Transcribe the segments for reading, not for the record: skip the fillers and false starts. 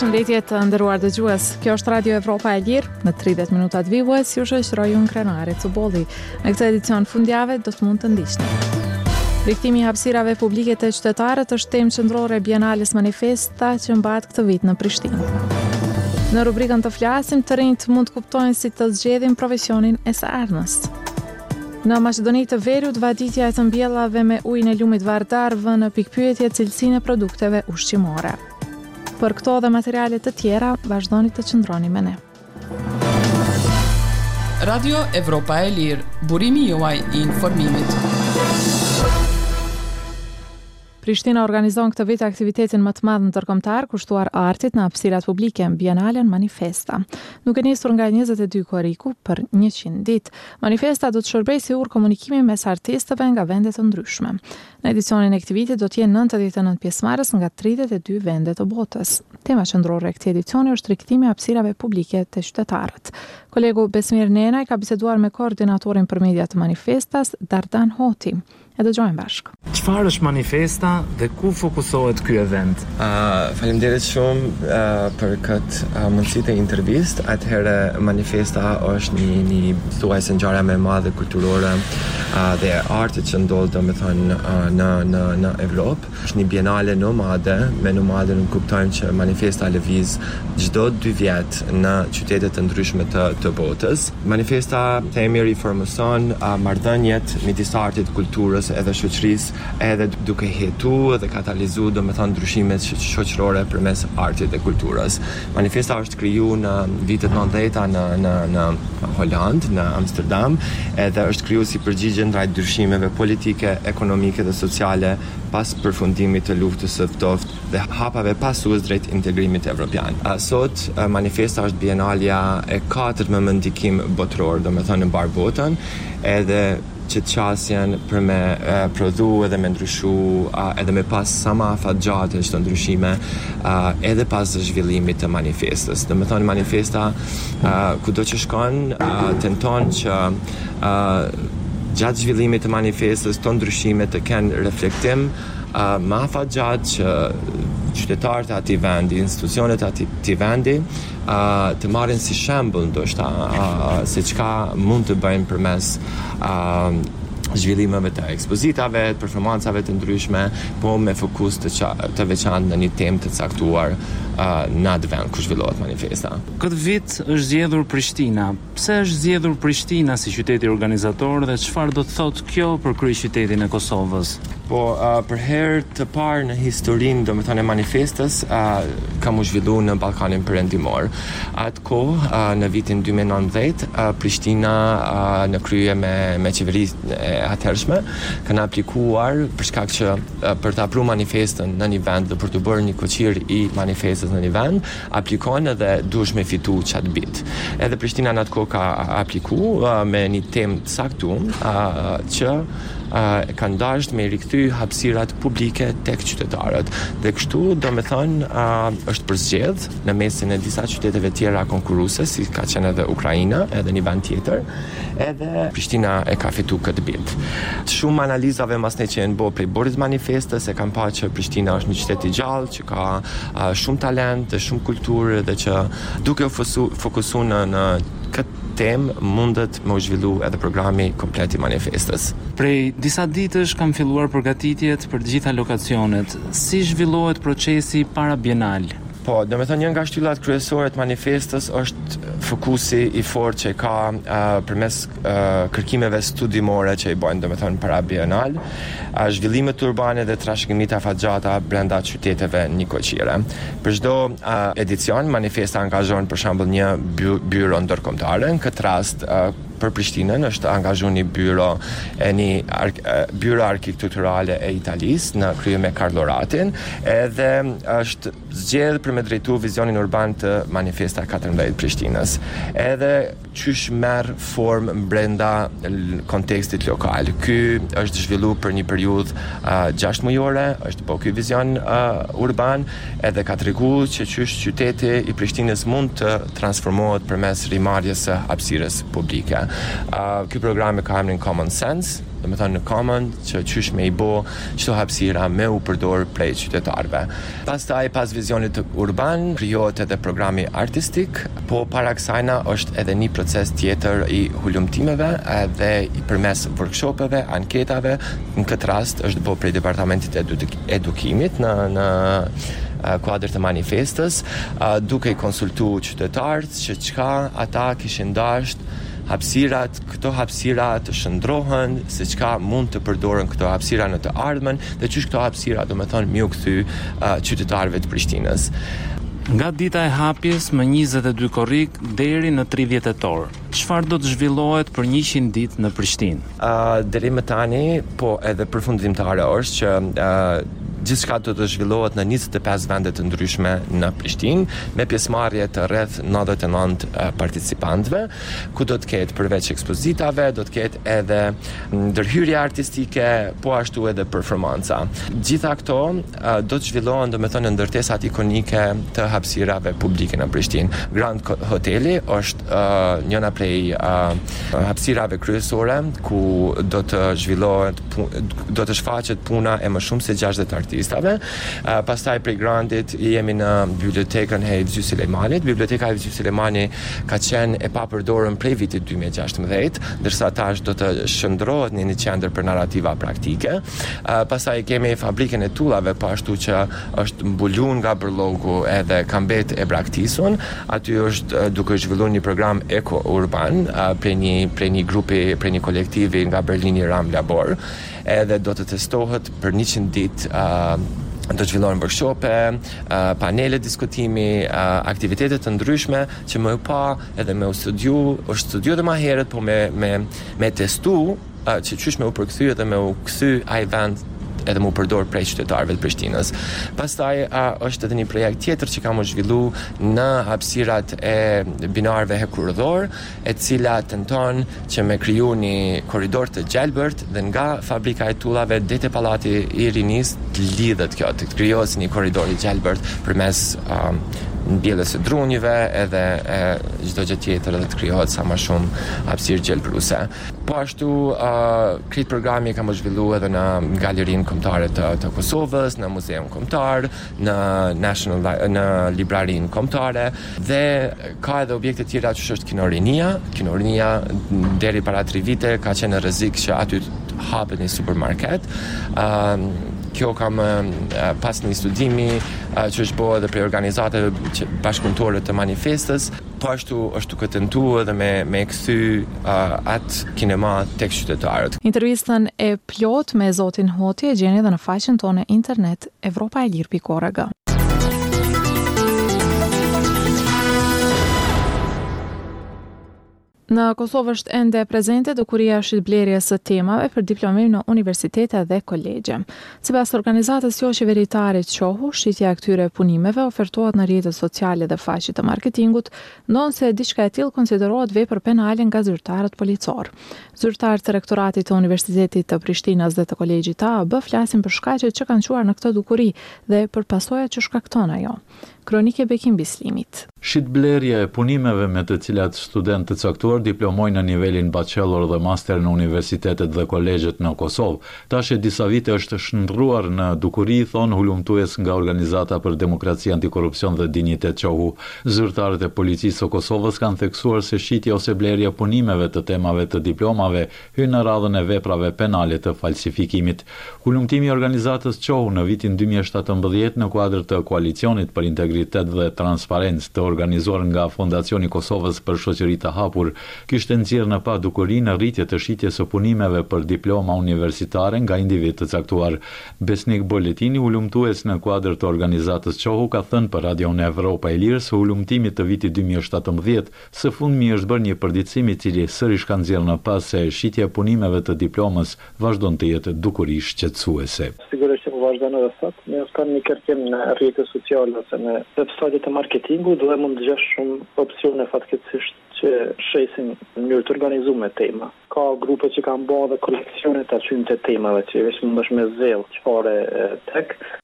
Përshëndetje të nderuar dëgjues. Kjo është Radio Evropa e Lirë. Në 30 minuta të vijues ju shoqëroj unë Krenare Cubolli. Në këtë edicion fundjavë do të mund të ndiqni. Riktimi i hapësirave publike të qytetarët është temë qendrore e Bienales Manifesta që mbahet këtë vit në Prishtinë. Në rubrikën të flasim, të rinjt mund të kuptojnë si të zgjedhin profesionin e së ardhmës. Në Maqedoni të Veriut, vaditja e të mbjellave me ujin e lumit Vardar vë në pikpyetje cilësinë e produkteve ushqimore. Për këto dhe materiale të tjera, vazhdoni të qëndroni me ne. Radio Evropa e Lirë, burimi juaj i informimit. Prishtina organizon këtë vit aktivitetin më të madh ndërkombëtar kushtuar artit në hapësirat publike, Bienalen Manifesta. Nuk e nisur nga 22 korriku për 100 ditë. Manifesta do të shërbejë si urë komunikimi mes artistëve nga vende të ndryshme. Në edicionin e këtij viti do të jenë 99 pjesëmarrës nga 32 vende të botës. Tema qendrore e këtij edicioni është riktimi i hapësirave publike te qytetarët. Kolegu Besmir Nenaj ka biseduar me koordinatorin për media të Manifestas, Dardan Hoti. E dëgjojmë bashkë. Çfarë është Manifesta dhe ku fokusohet ky event? Faleminderit shumë për këtë mundësi të intervistë. Atëherë Manifesta është një thuajse ngjarje më e madhe kulturore dhe artit që ndodh domethënë në Evropë. Është një bienale nomade, me nomade nuk kuptojmë që Manifesta lëviz çdo 2 vjet në qytete të ndryshme të botës. Manifesta themi riformëson marrëdhëniet midis artit, kulturës edhe shoqërisë, edhe duke hetu dhe katalizu domethënë ndryshimet shoqërore përmes artit dhe kulturës. Manifesta është krijuar në vitet 90-ta në Holland, në Amsterdam, edhe është krijuar si përgjigje ndaj ndryshimeve politike, ekonomike dhe sociale pas përfundimit të luftës së ftohtë dhe hapave pasues drejt integrimit evropian. Sot Manifesta është bienalja e 4 me ndikim botëror, domethënë në mbar botën, edhe që të qasjen për me prodhu edhe me ndryshu edhe me pas sa ma afat gjatë çdo ndryshime edhe pas zhvillimit të manifestës. Do të thonë Manifesta kudo që shkon tenton që gjatë zhvillimit të manifestës të ndryshimet të kenë reflektim më afat gjatë që qytetarët e atij vendi, institucionet e atij vendi të marrin si shembull ndoshta se çka mund të bëjmë përmes zhvillimeve të ekspozitave, të performancave të ndryshme, po me fokus të veçantë në një temë të caktuar në atë vend ku zhvillohet Manifesta. Këtë vit është zgjedhur Prishtina. Pse është zgjedhur Prishtina si qyteti organizator dhe çfarë do të thotë kjo për kryeqytetin e Kosovës? Po, për herë të parë në historinë, domethënë e Manifestës, kam u zhvilluar në Ballkanin Perëndimor. Atë kohë, në vitin 2019, Prishtina në krye me qeverinë e atëhershme kanë aplikuar për shkak që për të apruar Manifestën në një vend dhe për të bërë një koqir i Manifestës në një vend, aplikon edhe duhesh me fitu qatë bit. Edhe Prishtina në atë kohë ka apliku me një temë të saktuar që kanë dashur me rikthy hapësirat publike tek qytetarët. Dhe kështu, domethënë, është përzgjedh në mesin e disa qyteteve tjera konkurruese, si ka qenë edhe Ukraina, edhe një vend tjetër, edhe Prishtina e ka fitu këtë bit. Shumë analizave masne që janë bërë prej borës Manifestës e kanë parë që Prishtina është një qytet i gjallë, që ka shumë talent dhe shumë kulturë dhe që duke fokusuar në këtë temë mundet me u zhvillu edhe programi komplet i Manifestës. Prej disa ditësh kam filluar përgatitjet për të gjitha lokacionet. Si zhvillohet procesi para Bienal? Po, domethënë një nga shtyllat kryesore të Manifestës është fokusi i fortë që ka përmes kërkimeve studimore që i bojnë domethënë para Bienal, zhvillimet urbane dhe trashëgimit afatgjata brenda qyteteve njëkohësore. Për çdo edicion Manifesta angazhon për shembull një byro ndërkombëtare. Në këtë rast për Prishtinën është angazhuar një byro arkitekturale e Italisë në krye me Karlo Ratin, edhe është zgjedhur për me drejtu vizionin urban të Manifesta 14 Prishtinës. Edhe qysh merr formë brenda kontekstit lokal. Ky është zhvilluar për një periudhë 6 mujore, është po ky vizion urban, edhe ka treguar që qysh qyteti i Prishtinës mund të transformohet përmes rimarrjes së hapësirës publike. Ky programi ka emrin Common Sense, do të thonë në common që qysh me I bo çdo hapësira me u përdor prej qytetarëve. Pastaj pas vizionit urban krijohet edhe programi artistik, po para kësajna është edhe një proces tjetër I hulumtimeve edhe I përmes workshopeve, anketave. Në këtë rast është bo prej Departamentit Edukimit në kuadër të manifestës, duke I konsultu qytetarët që çka ata kishin dashur këto hapësira të shndrohen, se çka mund të përdoren këto hapësira në të ardhmen dhe çish këto hapësira do të thonë miu kthy qytetarëve të Prishtinës. Nga dita e hapjes më 22 korrik deri në 30 tetor, çfarë do të zhvillohet për 100 ditë në Prishtinë? Deri më tani, po edhe përfundimtare është që gjithçka do të zhvillohet në 25 vende të ndryshme në Prishtinë, me pjesëmarrje të rreth 99 participantëve, ku do të ketë përveç ekspozitave, do të ketë edhe ndërhyrje artistike, po ashtu edhe performanca. Gjitha këto do të zhvillohen, domethënë, ndërtesat ikonike të hapësirave publike në Prishtinë. Grand Hoteli është njëra prej hapësirave kryesore ku do të zhvillohet, do të shfaqet puna e më shumë se 60 artistave. Pastaj prej Grandit jemi në bibliotekën e Vizhy Sulejmanit. Biblioteka e Vizhy Sulejmani ka qenë e papërdorur prej vitit 2016, ndërsa tash do të shndrohet në një qendër për narrativa praktike. Pastaj kemi fabrikën e tullave, po ashtu që është mbulun nga brollogu edhe ka mbet e braktisur. Aty është duke zhvilluar një program eko-urban prej një grupi, prej një kolektivi nga Berlini Ram Labor, edhe do të testohet për 100 ditë. Do të zhvillohen workshope, panele diskutimi, aktivitete të ndryshme që më pa edhe me është studiu dhe më herët, po me testu që qysh me u përkthy edhe me u kthy ai vend edhe më përdor prej qytetarëve të Prishtinës. Pastaj është edhe një projekt tjetër që kam zhvillu në hapësirat e binarëve hekurëdhor, e cila tenton që me kriju një korridor të gjelbërt dhe nga fabrika e tullave deri te pallati I rinisë të lidhet kjo, të krijohet një korridor I gjelbërt përmes mbjelljes së drunjeve edhe çdo gjë tjetër dhe të krijohet sa më shumë hapësirë gjelbëruese. Po ashtu krejt programi kam zhvilluar edhe në Galerinë Kombëtare të Kosovës, në Muzeun Kombëtar, në Librarinë Kombëtare dhe ka edhe objekte tjera që është Kinorinia. Kinorinia deri para 3 vite ka qenë në rrezik që aty hapet një supermarket. Kjo kam pas një studimi që është bo edhe prej organizatave bashkëpunëtore të manifestës, po ashtu është duke tentuar edhe me kthy atë kinema tek qytetarët. Intervistën e plot me zotin Hoti e gjeni edhe në faqen tonë internet evropaelir.org. Në Kosovë është ende prezente dukuria shitblerjes së temave për diplomim në universitete dhe kolegje. Sipas organizatës jo qeveritare Qohu, shitja e këtyre punimeve ofertohet në rrjetet sociale dhe faqet të marketingut, ndonse diçka e tillë konsiderohet vepër penale nga zyrtarët policor. Zyrtarët të rektoratit të Universitetit të Prishtinës dhe të kolegjit AB flasin për shkaqet që kanë quar në këtë dukuri dhe për pasojat që shkakton ajo. Kronike Bekim Bislimit. Shitblerja e punimeve me të cilat studentë të caktuar diplomojnë në nivelin bachelor dhe master në universitetet dhe kolegjet në Kosovë. Tash e disa vite është shndruar në dukuri, thon hulumtues nga Organizata për Demokraci, Antikorrupsion dhe Dinjitet Qohu. Zyrtarët e policisë së Kosovës kanë theksuar se shitja ose blerja e punimeve të temave të diplomave hyn në radhën e veprave penale të falsifikimit. Hulumtimi I organizatës Qohu në vitin 2017 në kuadër të koalicionit për integritet dhe transparencë të organizuar nga Fondacioni Kosovës për Shoqëri të Hapur, kishte nxjerrë në pa dukuri në rritje të shitjes së punimeve për diploma universitare nga individ të caktuar. Besnik Boletini, hulumtues në kuadër të organizatës Qohu, ka thënë për Radion Evropa e Lirë se hulumtimi të vitit 2017 së fundmi është bërë një përditësim I cili sërish ka nxjerrë në pas se shitja e punimeve të diplomës vazhdon të jetë dukuri shqetësuese. Sigurisht që vazhdon edhe sot, ne s'kam një kërkim në rrjetet sociale ose në websajtet e marketingut dhe mund të gjesh shumë opsione fatkeqësisht që shesin në mënyrë të organizuar tema. Ka grupe që kanë bërë dhe koleksione të atyre temave që veç mundesh me zell çfarë tek.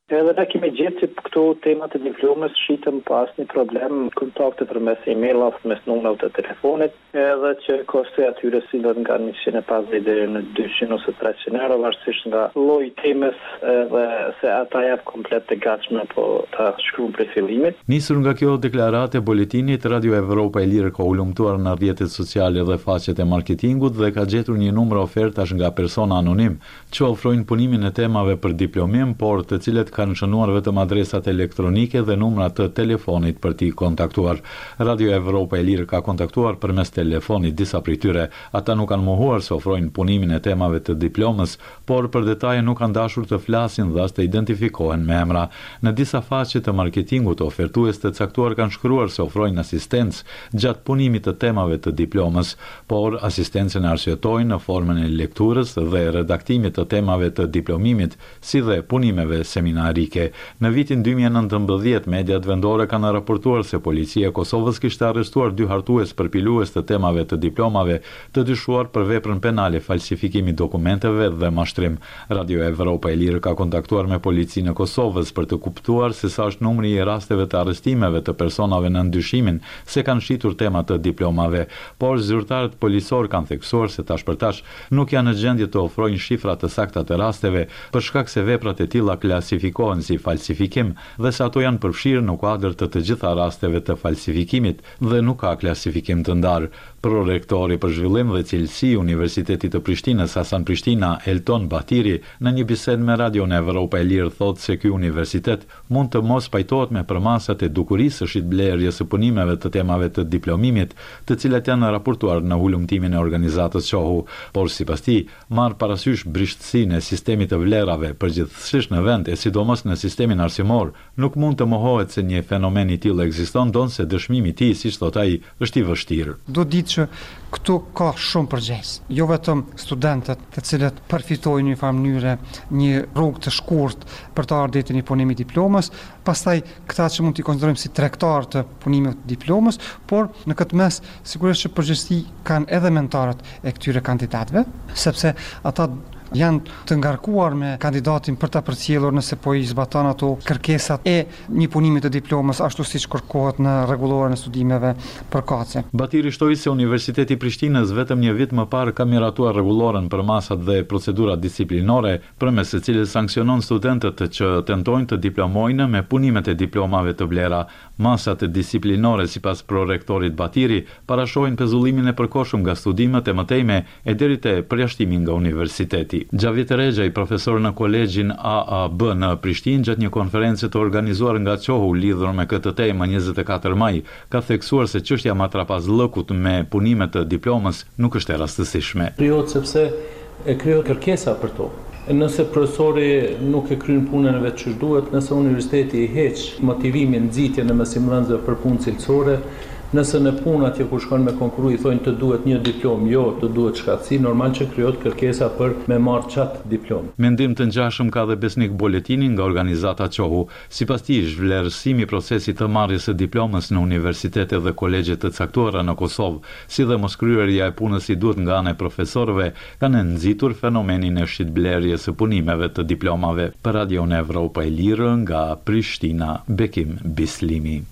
Edhe ne kemi gjetë që këto temat e diplomës shitëm pas një problem, kontakte përmes e-mailave, mes numrave të telefonit, edhe që kosti atyre sillet nga 150 deri në 200 ose 300 euro, varësisht nga lloji temës dhe se ata janë komplet të gatshme po ta shkruajnë prej fillimit. Nisur nga kjo deklarate e buletinit, Radio Evropa e Lirë ka ulumtuar në rrjetet sociale dhe faqet e marketingut dhe ka gjetur një numër ofertash nga persona anonim që ofrojnë punimin e temave për diplomim, por të cilët kanë shënuar vetëm adresat elektronike dhe numrat të telefonit për t'i kontaktuar. Radio Evropa e Lirë ka kontaktuar përmes telefonit disa prej tyre. Ata nuk kanë mohuar se ofrojnë punimin e temave të diplomës, por për detaje nuk kanë dashur të flasin dhe as të identifikohen me emra. Në disa faqe të marketingut, ofertues të caktuar kanë shkruar se ofrojnë asistencë gjatë punimit të temave të diplomës, por asistencën arsyetojnë në formën e lekturës dhe redaktimit të temave të diplomimit, si dhe punimeve seminarike. Në vitin 2019, mediat vendore kanë raportuar se policia e Kosovës kishte arrestuar 2 hartues përpilues të temave të diplomave të dyshuar për veprën penale, falsifikimi dokumenteve dhe mashtrim. Radio Evropa e Lirë ka kontaktuar me policinë e Kosovës për të kuptuar se sa është numri i rasteve të arrestimeve të personave në ndyshimin se kanë shitur tema të diplomave, por zyrtarët policor kanë theksuar se tash për tash nuk janë në gjendje të ofrojnë shifra të sakta të rasteve për shkak se veprat e tilla klasifikohen si falsifikim dhe se ato janë përfshirë në kuadër të gjitha rasteve të falsifikimit dhe nuk ka klasifikim të ndarë. Prorektori për zhvillim dhe cilësi Universitetit të Prishtinës Hasan Prishtina, Elton Batiri, në një bisedë me Radio Evropa e Lirë thotë se ky universitet mund të mos pajtohet me përmasat e dukurisë së shitblerjes së punimeve të temave të diplomimit, të cilat janë raportuar në hulumtimin e organizatës Qohu, por sipas tij, marr parasysh brishtësinë e sistemit të vlerave përgjithsisht në vend e sidomos në sistemin arsimor, nuk mund të mohohet se një fenomen i tillë ekziston, donse dëshmimi i tij, siç thot ai, është i vështirë. Do ditë që këtu ka shumë përgjegjës. Jo vetëm studentët të cilët përfitojnë në një farë mënyre një rrugë të shkurtë për të ardhur deri në punimin e diplomës, pastaj këta që mund t'i konsiderojmë si tregtar të punimit të diplomës, por në këtë mes sigurisht që përgjegjësi kanë edhe mentorët e këtyre kandidatëve, sepse ata janë të ngarkuar me kandidatin për ta përcjellur nëse po i zbaton ato kërkesat e një punimi të diplomës ashtu siç kërkohet në rregulloren e studimeve përkatëse. Batiri shtoi se Universiteti i Prishtinës vetëm një vit më parë ka miratuar rregulloren për masat dhe procedurat disiplinore, përmes së cilës sanksionon studentët që tentojnë të diplomojnë me punimet e diplomave të vlera. Masat disiplinore, sipas prorektorit Batiri, parashojnë pezullimin e përkohshëm nga studimet e mëtejme e deri te përjashtimi nga universiteti. Gjavit Regja, profesor në kolegjin AAB në Prishtinë, gjatë një konferencë të organizuar nga Qohu lidhur me këtë temë 24 maj, ka theksuar se çështja matrapazllëkut me punimet të diplomës nuk është e rastësishme. Krijohet sepse e krijohet kërkesa për to. Nëse profesori nuk e kryen punën e vet që duhet, nëse universiteti i heq motivimin, nxitjen e mësimdhënësve për punë cilësore, nëse në punë atje ku shkon me konkuru i thonë të duhet një diplom, jo, të duhet shkatësi, normal që krijohet kërkesa për me marrë çat diplom. Mendim të ngjashëm ka dhe Besnik Boletini nga organizata Qohu. Sipas tij, zhvlerësimi i procesit të marrjes së diplomës në universitete dhe kolegje të caktuara në Kosovë, si dhe moskryerja e punës si duhet nga ana e profesorëve, kanë nxitur fenomenin e shitblerjes së punimeve të diplomave. Për Radio Evropa e Lirë nga Prishtina, Bekim Bislimi.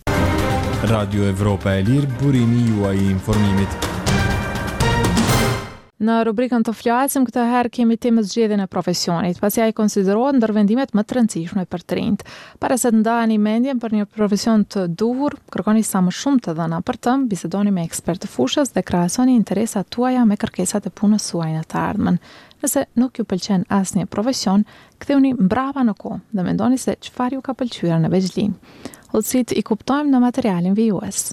Radio Evropa e Lirë, burimi juaj i informimit. Në rubrikën të flasim këtë herë kemi temën zgjedhjen e profesionit, pasi ai konsiderohet ndër vendimet më të rëndësishme për të rinjt. Para se të ndaheni mendjen për një profesion të duhur, kërkoni sa më shumë të dhëna për të, bisedoni me ekspertë të fushës dhe krahasoni interesat tuaja me kërkesat e punës suaj në të ardhmen. Nëse nuk ju pëlqen asnjë profesion, ktheuni mbrapa në kohë dhe mendoni se çfarë ju ka pëlqyer në veçlinë. Udhësit i kuptojmë në materialin vijues.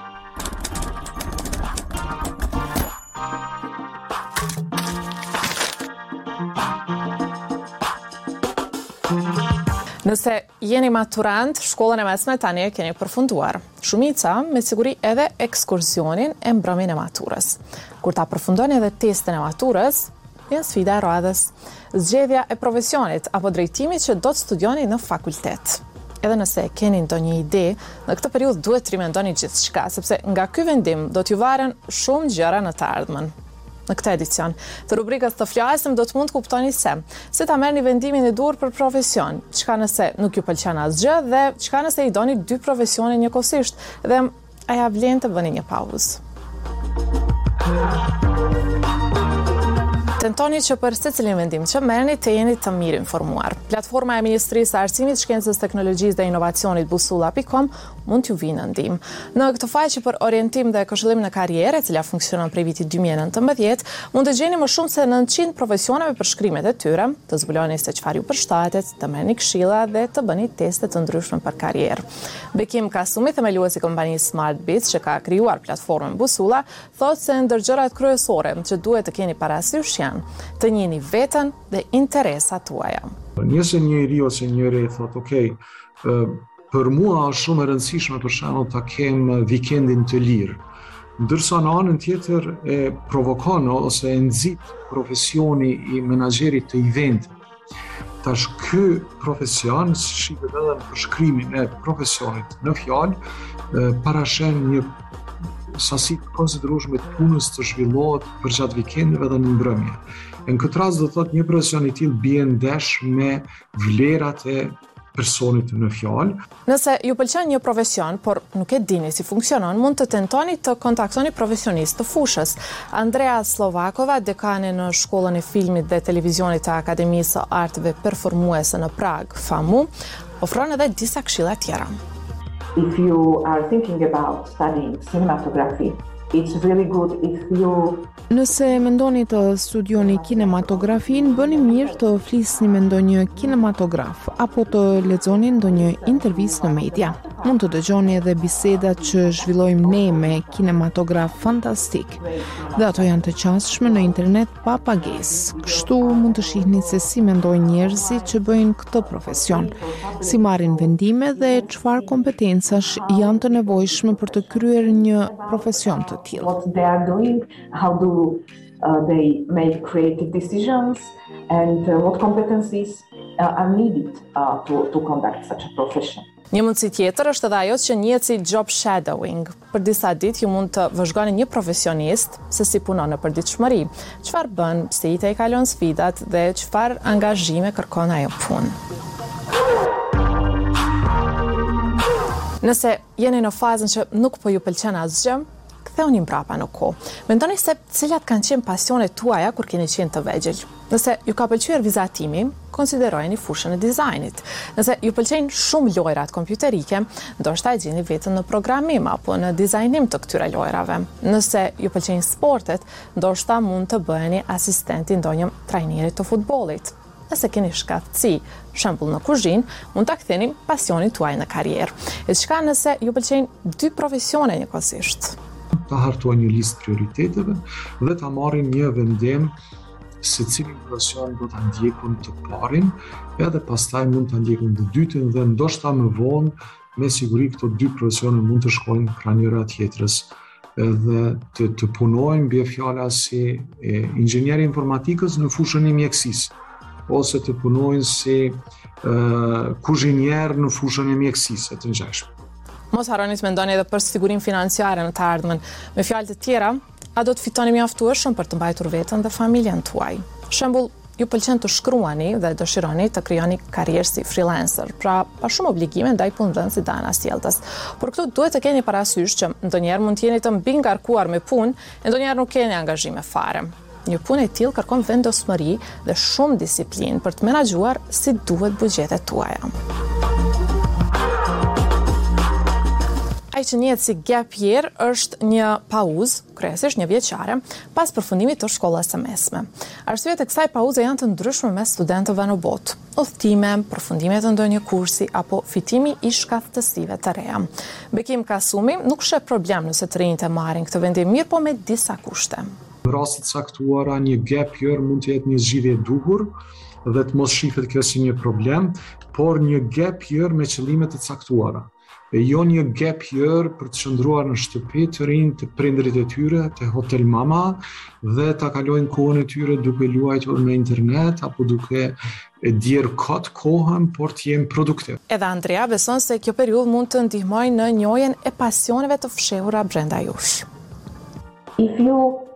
Nëse jeni maturant, shkollën e mesme tani e keni përfunduar. Shumica, me siguri edhe ekskursionin e mbrëmjen e maturës. Kur ta përfundoni edhe testin e maturës, vjen sfida e radhës, zgjedhja e profesionit apo drejtimit që do të studioni në fakultet. Edhe nëse keni ndonjë ide, në këtë periudhë duhet të rimendoni gjithçka, sepse nga ky vendim do t'ju varen shumë gjëra në të ardhmen. Në këtë edicion të rubrikës të flasim do të mund të kuptoni se ta merrni vendimin e dur për profesion, çka nëse nuk ju pëlqen asgjë dhe çka nëse i doni dy profesione njëkohësisht dhe a ja vlen të bëni një pauzë. Tentoni që për secilin vendim që merrni të jeni të mirë informuar. Platforma e Ministrisë së Arsimit, Shkencës, Teknologjisë dhe Inovacionit Busulla.com mund t'ju vinë në ndihmë. Në këtë faqe për orientim dhe këshillim në karrierë, e cila funksionon prej vitit 2019, mund të gjeni më shumë se 900 profesione me përshkrimet e tyre, të zbuloni se çfarë ju përshtatet, të merrni këshilla dhe të bëni teste të ndryshme për karrierë. Bekim Kasumi, themeluesi i kompanisë SmartBits që ka krijuar platformën Busulla, thotë se ndër gjërat kryesore që duhet të keni parasysh janë të njihni veten dhe interesat tuaja. Nëse njëri ose njëri thotë, "Okej, për mua është shumë e rëndësishme për shembull ta kem vikendin të lirë." Ndërsa në anën tjetër e provokon ose e nxit profesioni i menaxherit të eventit. Tash ky profesion, shihet edhe në përshkrimin e profesionit në fjalë, parashen një sasi të konsiderueshme të punës të zhvillohet përgjatë vikendeve dhe në mbrëmje. Në këtë rast do thotë një profesion i tillë bie ndesh me vlerat e personit në fjalë. Nëse ju pëlqen një profesion, por nuk e dini si funksionon, mund të tentoni të kontaktoni profesionistë të fushës. Andrea Slovakova, dekane në Shkollën e Filmit dhe Televizionit të Akademisë së Arteve Performuese në Prag, FAMU, ofron edhe disa këshilla tjera. If you are thinking about studying cinematography, it's really good if you Nëse mendoni të studioni kinematografin, bëni mirë të flisni me ndonjë kinematograf apo të lexoni ndonjë intervistë në media. Mund të dëgjoni edhe bisedat që zhvillojmë ne me kinematograf fantastik. Dhe ato janë të qasshme në internet pa pagesë. Kështu mund të shihni se si mendojnë njerëzit që bëjnë këtë profesion, si marrin vendime dhe çfarë kompetencash janë të nevojshme për të kryer një profesion të tillë. What they are doing, how do they make creative decisions, and what competencies are needed to conduct such a profession. Një mundësi tjetër është edhe ajo që njihet si job shadowing. Për disa ditë ju mund të vëzhgoni një profesionist se si punon në përditshmëri, çfarë bën, si i te kalon sfidat dhe çfarë angazhime kërkon ajo punë. Nëse jeni në fazën që nuk po ju pëlqen asgjë, ktheuni mbrapa në kohë. Mendoni se cilat kanë qenë pasionet tuaja kur keni qenë të vegjël. Nëse ju ka pëlqyer vizatimi, konsiderojeni fushën e dizajnit. Nëse ju pëlqejnë shumë lojrat kompjuterike, ndoshta e gjeni veten në programim apo në dizajnim të këtyre lojrave. Nëse ju pëlqejnë sportet, ndoshta mund të bëheni asistenti ndonjë trajnerit të futbollit. Nëse keni shkatësi, për shembull në kuzhinë, mund ta ktheni pasionin tuaj në karrierë. E çka nëse ju pëlqejnë dy profesione njëkohësisht? Ta hartuar një listë prioriteteve dhe ta marrin një vendim se cilin profesion do ta ndjekun të parin, edhe pastaj mund ta ndjekun të dytën dhe ndoshta më vonë me siguri këto dy profesione mund të shkojnë krah njëra tjetrës edhe të punojnë mbi fjala si inxhinieri informatikës në fushën e mjekësisë ose të punojnë si kuzhinier në fushën e mjekësisë të ngjashme. Mos harroni të mendoni edhe për sigurim financiare në të ardhmen. Me fjalë të tjera, a do të fitoni mjaftueshëm për të mbajtur veten dhe familjen tuaj. Për shembull, ju pëlqen të shkruani dhe dëshironi të krijoni karrierë si freelancer, pra pa shumë obligime ndaj punëdhënësit dhe anasjelltas. Por këtu duhet të keni parasysh që ndonjëherë mund të jeni të mbingarkuar me punë, e ndonjëherë nuk keni angazhime fare. Një punë e tillë kërkon vendosmëri dhe shumë disiplinë për të menaxhuar si duhet buxhetet tuaja. Ai që njihet si gap year është një pauzë, kryesisht një vjeçare, pas përfundimit të shkollës së mesme. Arsyet e kësaj pauze janë të ndryshme mes studentëve në botë. Udhëtime, përfundime të ndonjë kursi apo fitimi i shkathësive të reja. Bekim Kasumi nuk sheh problem nëse të rinjtë marrin këtë vendim mirë, po me disa kushte. Në raste të caktuara një gap year mund të jetë një zgjidhje e duhur dhe të mos shihet kjo si një problem, por një gap year me qëllime të caktuara. Jo një gap year për të qëndruar në shtëpi të rinj të prindërit e tyre, të hotel mama dhe ta kalojnë kohën e tyre duke luajtur në internet apo duke djerë kot kohën, por të jenë produktiv. Edhe Andrea beson se kjo periudhë mund të ndihmojë në njohjen e pasioneve të fshehura brenda jush. If you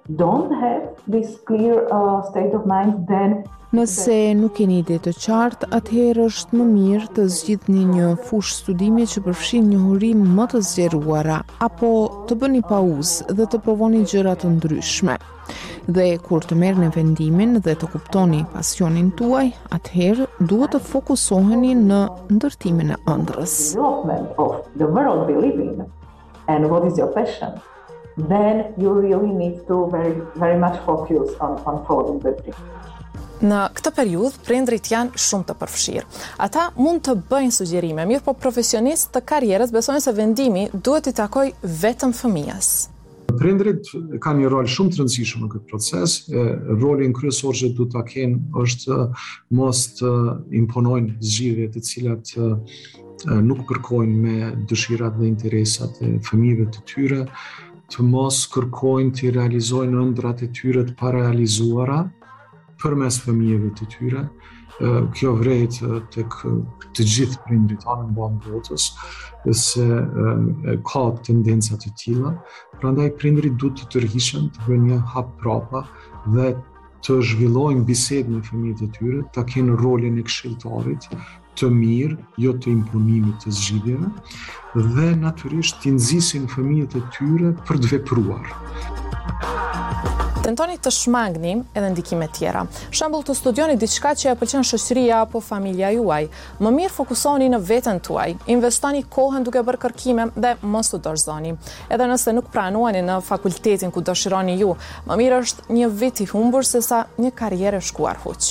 don't have this clear state of mind, then Nëse nuk keni ide të qartë, atëherë është më mirë të zgjidhni një fushë studimi që përfshin njohuri më të zgjeruara, apo të bëni pauzë dhe të provoni gjëra të ndryshme. Dhe kur të merrni vendimin dhe të kuptoni pasionin tuaj, atëherë duhet të fokusoheni në ndërtimin e ëndrrës. Development of the world we live in and what is your passion, then you really need to very much focus on following the dream. Në këtë periudhë, prindrit janë shumë të përfshirë. Ata mund të bëjnë sugjerime, mirë po profesionistë të karrierës besojnë se vendimi duhet t'i takojë vetëm fëmijës. Prindrit kanë një rol shumë të rëndësishëm në këtë proces. Rolin kryesor që duhet ta kenë është mos të imponojnë zgjidhje të cilat nuk përkojnë me dëshirat dhe interesat e fëmijëve të tyre, të mos kërkojnë të realizojnë ëndrat e tyre të parealizuara përmes fëmijëve të tyre. Kjo vret tek të gjithë prindrit anë mban botës, se ka tendenca të tilla. Prandaj prindrit duhet të tërhiqen, të bëjnë një hap prapa dhe të zhvillojnë bisedë me fëmijët e tyre, ta kenë rolin e këshilltarit të mirë, jo të imponimit të zgjidhjeve, dhe natyrisht t'i nxisin fëmijët e tyre për të vepruar. Tentoni të shmangni edhe ndikime tjera. Shembull të studioni diçka që e pëlqen shoqëria apo familja juaj. Më mirë fokusoni në veten tuaj, investoni kohën duke bërë kërkime dhe mos u dorëzoni. Edhe nëse nuk pranuani në fakultetin ku dëshironi ju, më mirë është një vit i humbur sesa një karrierë e shkuar huq.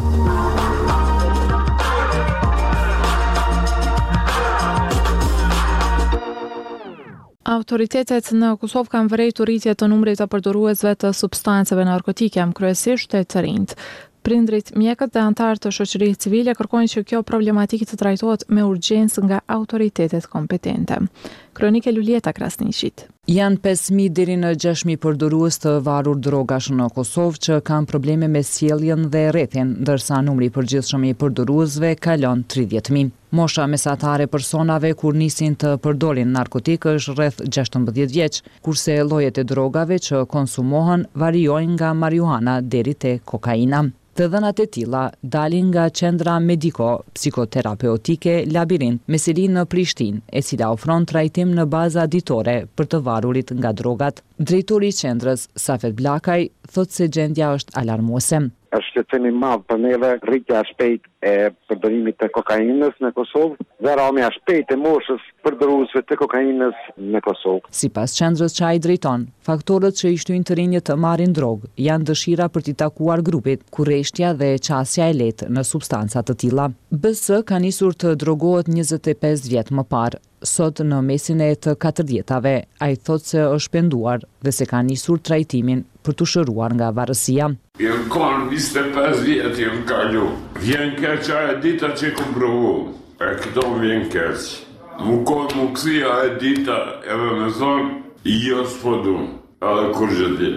Autoritetet në Kosovë kanë vërejtur rritje të numrit të përdoruesve të substanceve narkotike, kryesisht të rinjt. Prindrit, mjekët dhe anëtarë të shoqërisë civile kërkojnë që kjo problematikë të trajtohet me urgjencë nga autoritetet kompetente. Kronike Lulieta Krasniqit. Janë 5.000 deri në 6.000 përdorues të varur drogash në Kosovë që kanë probleme me sjelljen dhe rrethin, ndërsa numri i përgjithshëm i përdoruesve kalon 30.000. Mosha mesatare e personave kur nisin të përdorin narkotik është rreth 16 vjeç, kurse llojet e drogave që konsumohen variojnë nga marijuana deri te kokaina. Të dhënat e tilla dalin nga qendra mediko-psikoterapeutike Labirint me seli në Prishtinë, e cila ofron trajtim në baza ditore për të varurit nga drogat. Drejtori i qendrës, Safet Blakaj, thotë se gjendja është alarmuese. Është shqetësim i madh për neve rritja e shpejtë e përdorimit të kokainës në Kosovë dhe rrëmja e shpejtë e moshës përdoruesve të kokainës në Kosovë. Sipas qendrës që ai drejton, faktorët që i shtyjnë të rinjët të marrin drogë janë dëshira për t'i takuar grupit, kurreshtja dhe qasja e lehtë në substanca të tilla. BS ka nisur të drogohet 25 vjet më parë. Sot në mesin e të 40-tave, ai thotë se është penduar dhe se ka nisur trajtimin për të shëruar nga varësia. Jam kanë 25 vjet jam kalu. Vjen keq ajo dita që kam provu. E këto vjen keq. Mu kësia e dita edhe me thonë jo s'po du. A kur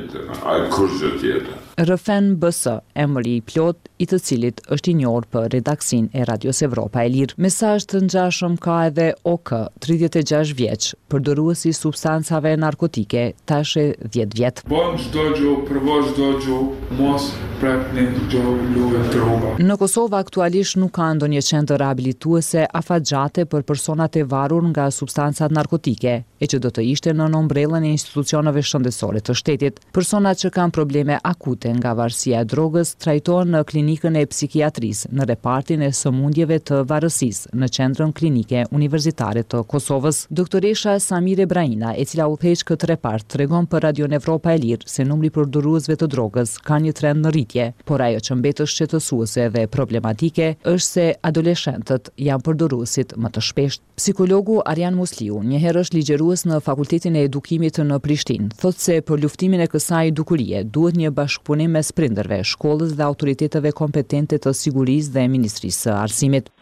gjë tjetër. Rëfen BS, emri i plot i të cilit është i njohur për redaksin e Radios Evropa e Lirë. Mesazh të ngjashëm ka edhe OK, 36 vjeç, përdoruesi substancave narkotike, tash 10 vjet. Bon çdo gjë, provo çdo gjë, mos prapni luaj droga. Në Kosovë aktualisht nuk ka ndonjë qendër rehabilituese afatgjate për personat e varur nga substancat narkotike, e që do të ishte në ombrellën e institucioneve shëndetësore të shtetit. Personat që kanë probleme akute nga varësia e drogës trajtohen në klinikën e psikiatrisë në repartin e sëmundjeve të varësisë në qendrën klinike universitare të Kosovës. Doktoresha Samire Brahina, e cila udhëheq këtë repart, tregon për Radion Evropa e Lirë se numri i përdoruesve të drogës ka një trend në rritje, por ajo që mbetet shqetësuese dhe problematike është se adoleshentët janë përdoruesit më të shpeshtë. Psikologu Arjan Musliu, një herë është ligjërues në Fakultetin e Edukimit në Prishtinë, thotë se për luftimin e kësaj dukurie duhet një bashkëpunim mes prindërve, shkollës dhe autoriteteve kompetente të sigurisë dhe Ministrisë së Arsimit.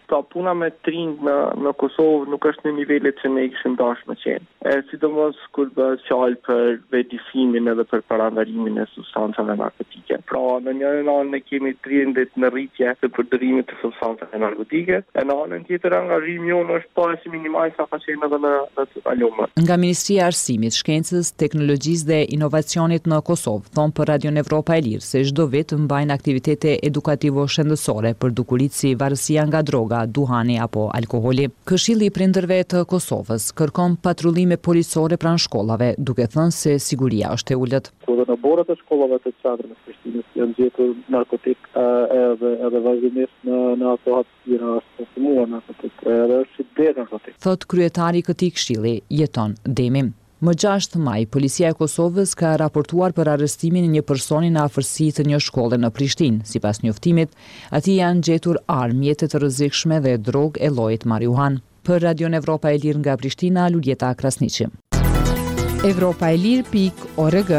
ndoshta puna me trinj në Kosovë nuk është në nivelet që ne kishim dashur me qenë. Sidomos kur bëhet fjalë për vetëdijnimin edhe për parandalimin e substancave narkotike. Pra, në një anë ne kemi trendet në rritje të përdorimit të substancave narkotike, e në anën tjetër angazhimi jonë është pas minimal sa ka qenë edhe në të kaluar. Nga Ministria e Arsimit, Shkencës, Teknologjisë dhe Inovacionit në Kosovë thonë për Radio Evropa e Lirë se çdo vit mbajnë aktivitete edukativo-shëndetësore për dukuritë si varësia nga droga, duhani apo alkooli. Këshilli i prindërve të Kosovës kërkon patrullime policore pranë shkollave, duke thënë se siguria është e ulët. Edhe në borët e shkollave të qendrës së Prishtinës janë gjetur narkotik edhe vazhdimisht në ato hapësira është konsumuar narkotik, edhe është ide narkotik. Thot kryetari i këtij këshilli, jeton Demi. Më 6 maj, Policia e Kosovës ka raportuar për arrestimin e një personi në afërsi të një shkolle në Prishtinë. Sipas njoftimit, atij janë gjetur armë, mjete të rrezikshme dhe drogë e llojit marijuan. Për Radio Evropa e Lirë nga Prishtina, Luljeta Krasniqi. Evropaelir.org.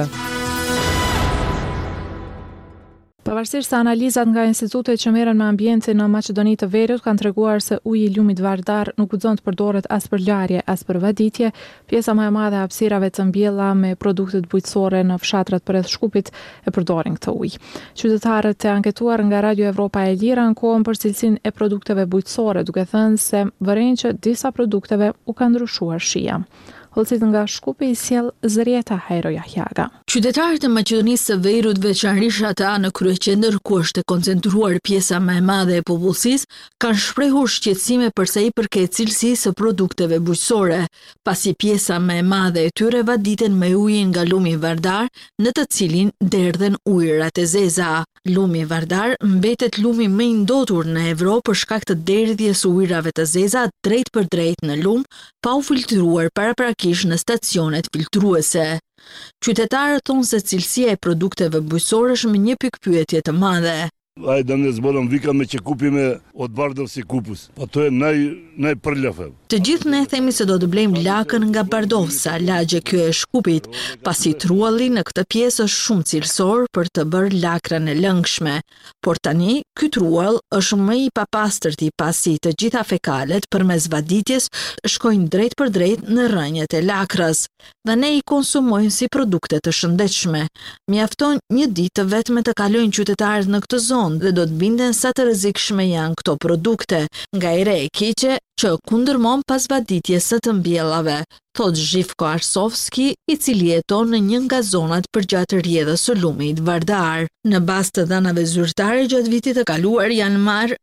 Pavarësisht se analizat nga institutet që merren me ambientin në Maqedoni të Veriut kanë treguar se uji i lumit Vardar nuk guxon të përdoret as për larje as për vaditje, pjesa më e madhe e hapësirave të mbjella me produkte bujqësore në fshatrat përreth Shkupit e përdorin këtë ujë. Qytetarët e anketuar nga Radio Evropa e Lirë ankohen për cilësinë e produkteve bujqësore, duke thënë se vëren që disa produkteve u ka ndryshuar shija. Hollësit nga Shkupi i sjell Zërieta Hajro Jahjaga. Qytetarët e Maqedonisë së Veriut, veçanërisht ata në kryeqendër ku është e koncentruar pjesa më e madhe e popullsisë, kanë shprehur shqetësime për sa i përket cilësisë së produkteve bujqësore, pasi pjesa më e madhe e tyre vaditen me ujin nga lumi Vardar, në të cilin derdhen ujërat e zeza. Lumi Vardar mbetet lumi më i ndotur në Evropë për shkak të derdhjes ujërave të zeza drejt për drejt në lum, pa u filtruar paraprakisht në stacionet filtruese. Qytetarët thonë se cilësia e produkteve bujqësore është me një pikpyetje të madhe. Ai da ne zbolëm vika me që kupime od Bardov si kupus. Po to e naj përlëfe. Të gjithë ne themi se do të blejmë lakën nga Bardovsa, lagje kjo e Shkupit, pasi trualli në këtë pjesë është shumë cilësor për të bërë lakrën e lëngshme. Por tani, ky truall është më i papastërti pasi të gjitha fekalet përmes vaditjes shkojnë drejt për drejt në rrënjët e lakrës dhe ne i konsumojnë si produkte të shëndetshme. Mjafton një ditë vetëm të kalojnë qytetarët në këtë zonë dhe do të binden sa të rrezikshme janë këto produkte, nga i re e keqe që kundërmon pas vaditjes së të mbjellave, thot Zhivko Arsovski, i cili jeton në një nga zonat përgjatë rrjedhës së lumit Vardar. Në bazë të dhënave zyrtare gjatë vitit të kaluar janë marrë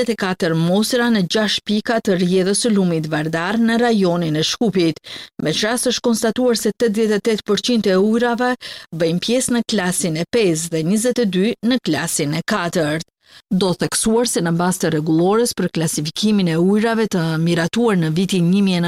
34 mosra në 6 pika të rrjedhës së lumit Vardar në rajonin e Shkupit. Me qasë është konstatuar se 88% e ujrave bëjnë pjesë në klasin e 5 dhe 22 në klasin e 4. Do theksuar se në bazë të rregullores për klasifikimin e ujrave të miratuar në vitin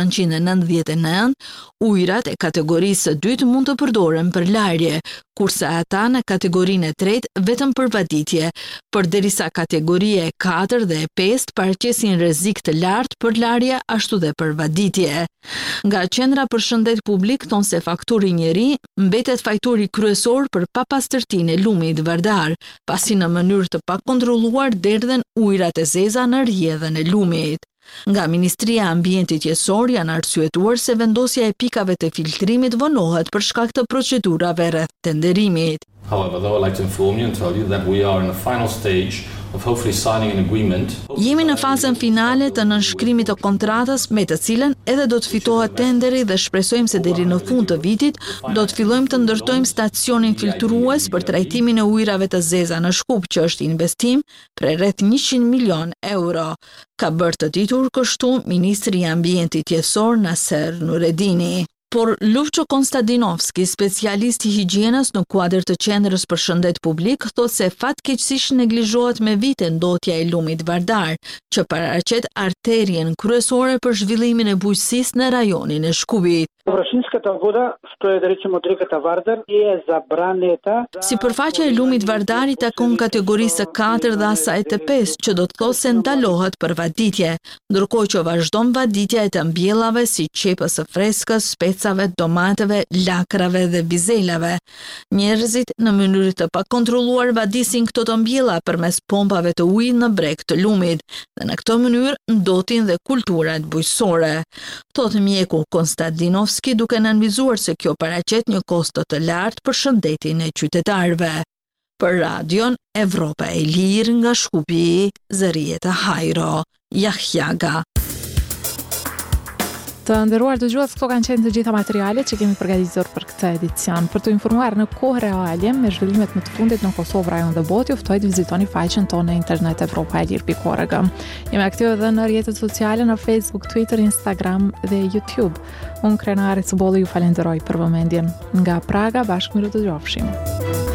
1999, ujrat e kategorisë së dytë mund të përdoren për larje, kurse ata në kategorinë e tretë vetëm për vaditje, përderisa kategoria e 4 dhe e 5 paraqesin rrezik të lartë për larje ashtu dhe për vaditje. Nga Qendra për Shëndet Publik thonë se fakturi njeri mbetet fajturi kryesor për papastërtinë e lumit Vardar, pasi në mënyrë të pakontrolluar derdhen ujrat e zeza në rrjedhën e lumit. Nga Ministria e Ambientit Jetësor janë arsyetuar se vendosja e pikave të filtrimit vonohet për shkak të procedurave rreth tenderimit. However, though, I'd like to inform you and tell you that we are in the final stage of hopefully signing an agreement. Jemi në fazën finale të nënshkrimit të kontratës me të cilën edhe do të fitohet tenderi dhe shpresojmë se deri në fund të vitit do të fillojmë të ndërtojmë stacionin filtrues për trajtimin e ujrave të zeza në Shkup, që është investim për rreth 100 milion euro. Ka bërë të ditur kështu Ministri i Ambientit Jetësor Naser Nuredini. Por Lufço Konstantinovski, specialist i higjienës në kuadër të Qendrës për Shëndet Publik, thotë se fatkeqësisht neglizhohet me vite ndotja e lumit Vardar, që paraqet arterien kryesore për zhvillimin e bujqësisë në rajonin e Shkupit. Површинската вода, што е да речеме од реката Вардар, е забранета. Sipërfaqja e lumit Vardar i takon kategorisë 4 dhe asaj të 5, që do të thotë se ndalohet për vaditje, ndërkohë që vazhdon vaditja e të mbjellave si qepës së freskës, spec pjecave, domateve, lakrave dhe bizelave. Njerëzit në mënyrë të pakontrolluar vadisin këto të mbjella përmes pompave të ujit në breg të lumit dhe në këtë mënyrë ndotin dhe kulturat bujqësore. Thot mjeku Konstantinovski duke nënvizuar se kjo paraqet një kosto të lartë për shëndetin e qytetarëve. Për radion Evropa e Lirë nga Shkupi, Zërieta Hajro, Jahjaga. Të nderuar dëgjues, këto kanë qenë të gjitha materialet që kemi përgatitur për këtë edicion. Për të informuar në kohë reale me zhvillimet më të fundit në Kosovë, rajon dhe botë, ju ftoj të vizitoni faqen tonë në internet evropaelir.org. Jemi aktive edhe në rrjetet sociale në Facebook, Twitter, Instagram dhe YouTube. Unë Krenare Cubolli ju falenderoj për vëmendjen. Nga Praga bashkë mirë të dëgjofshim.